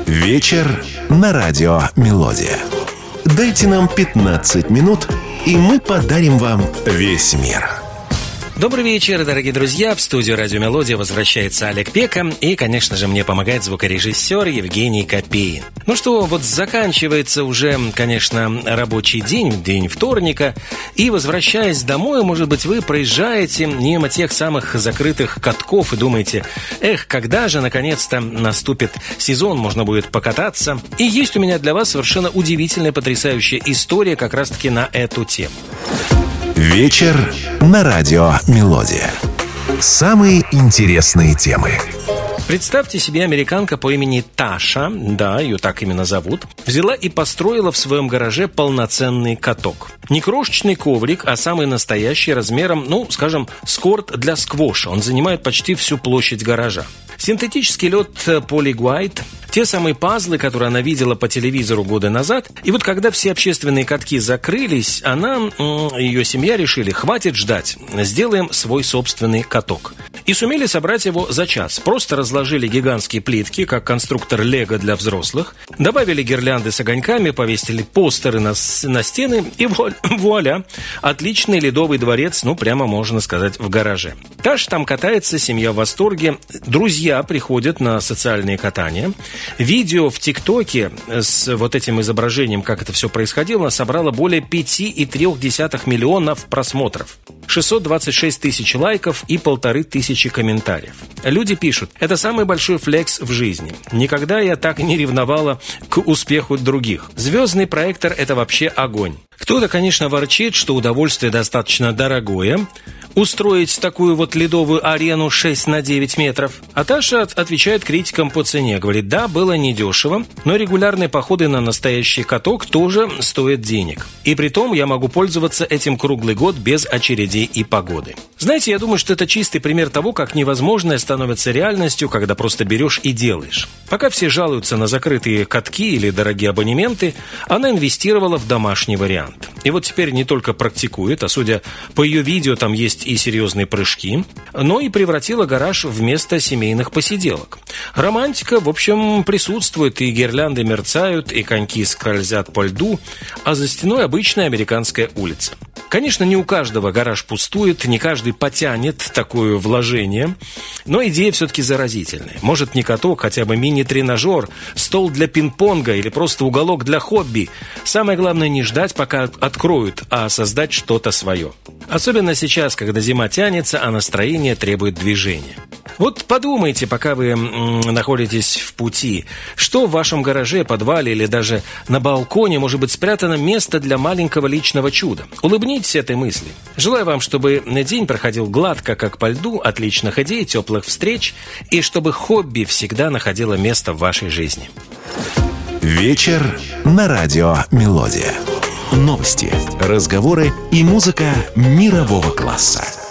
Вечер на радио «Мелодия». Дайте нам 15 минут, и мы подарим вам весь мир. Добрый вечер, дорогие друзья. В студию «Радио Мелодия» возвращается Олег Пека. И, конечно же, мне помогает звукорежиссер Евгений Копейн. Ну что, вот заканчивается уже, конечно, рабочий день, день вторника. И, возвращаясь домой, может быть, вы проезжаете мимо тех самых закрытых катков и думаете: эх, когда же, наконец-то, наступит сезон, можно будет покататься. И есть у меня для вас совершенно удивительная, потрясающая история как раз-таки на эту тему. Вечер на радио «Мелодия». Самые интересные темы. Представьте себе, американка по имени Таша, да, ее так именно зовут, взяла и построила в своем гараже полноценный каток. Не крошечный коврик, а самый настоящий, размером, скажем, с корт для сквоша. Он занимает почти всю площадь гаража. Синтетический лед Poly-Glide, те самые пазлы, которые она видела по телевизору годы назад. И вот когда все общественные катки закрылись, она и ее семья решили: хватит ждать, сделаем свой собственный каток. И сумели собрать его за час. Просто разложили гигантские плитки, как конструктор Лего для взрослых, добавили гирлянды с огоньками, повесили постеры на стены, и вуаля, отличный ледовый дворец, прямо можно сказать, в гараже. Таша там катается, семья в восторге, друзья приходят на социальные катания. Видео в ТикТоке с вот этим изображением, как это все происходило, собрало более 5,3 миллионов просмотров, 626 тысяч лайков и 1500 комментариев. Люди пишут: это самый большой флекс в жизни. Никогда я так не ревновала к успеху других. Звездный проектор – это вообще огонь. Кто-то, конечно, ворчит, что удовольствие достаточно дорогое устроить такую вот ледовую арену 6 на 9 метров. А Таша отвечает критикам по цене. Говорит: да, было недешево, но регулярные походы на настоящий каток тоже стоят денег. И притом я могу пользоваться этим круглый год без очередей и погоды. Знаете, я думаю, что это чистый пример того, как невозможное становится реальностью, когда просто берешь и делаешь. Пока все жалуются на закрытые катки или дорогие абонементы, она инвестировала в домашний вариант. И вот теперь не только практикует, а судя по ее видео, там есть и серьезные прыжки, но и превратила гараж в место семейных посиделок. Романтика, в общем, присутствует, и гирлянды мерцают, и коньки скользят по льду, а за стеной обычная американская улица. Конечно, не у каждого гараж пустует, не каждый потянет такое вложение, но идея все-таки заразительная. Может, не каток, хотя бы мини-тренажер, стол для пинг-понга или просто уголок для хобби. Самое главное не ждать, пока откроют, а создать что-то свое. Особенно сейчас, когда зима тянется, а настроение требует движения. Вот подумайте, пока вы находитесь в пути, что в вашем гараже, подвале или даже на балконе может быть спрятано место для маленького личного чуда. Улыбнитесь этой мысли. Желаю вам, чтобы день проходил гладко, как по льду, отличных идей, теплых встреч, и чтобы хобби всегда находило место в вашей жизни. Вечер на радио «Мелодия». Новости, разговоры и музыка мирового класса.